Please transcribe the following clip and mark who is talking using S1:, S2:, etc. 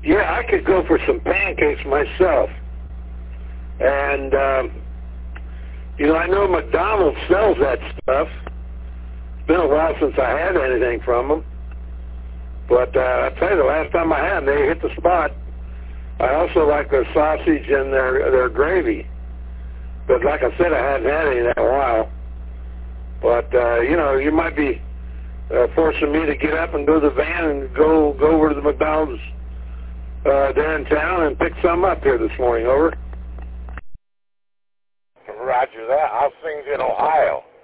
S1: Yeah, I could go for some pancakes myself. And, I know McDonald's sells that stuff. It's been a while since I had anything from them. But I tell you, the last time I had them, they hit the spot. I also like their sausage and their gravy. But like I said, I hadn't had any in a while. But, you might be forcing me to get up and go to the van and go over to the McDonald's there in town and pick some up here this morning. Over.
S2: Roger that. How's things in Ohio?